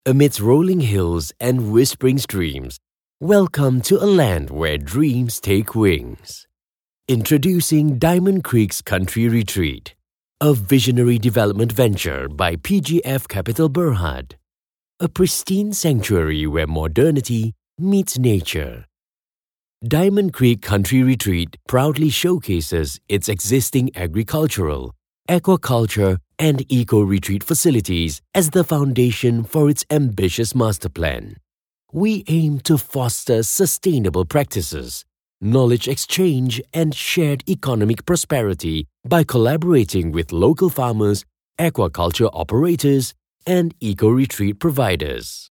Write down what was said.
Amidst rolling hills and whispering streams, welcome to a land where dreams take wings. Introducing Diamond Creek's Country Retreat, a visionary development venture by PGF Capital Berhad, a pristine sanctuary where modernity meets nature. Diamond Creek Country Retreat proudly showcases its existing agricultural, aquaculture, and eco-retreat facilities as the foundation for its ambitious master plan. We aim to foster sustainable practices, knowledge exchange, and shared economic prosperity by collaborating with local farmers, aquaculture operators, and eco-retreat providers.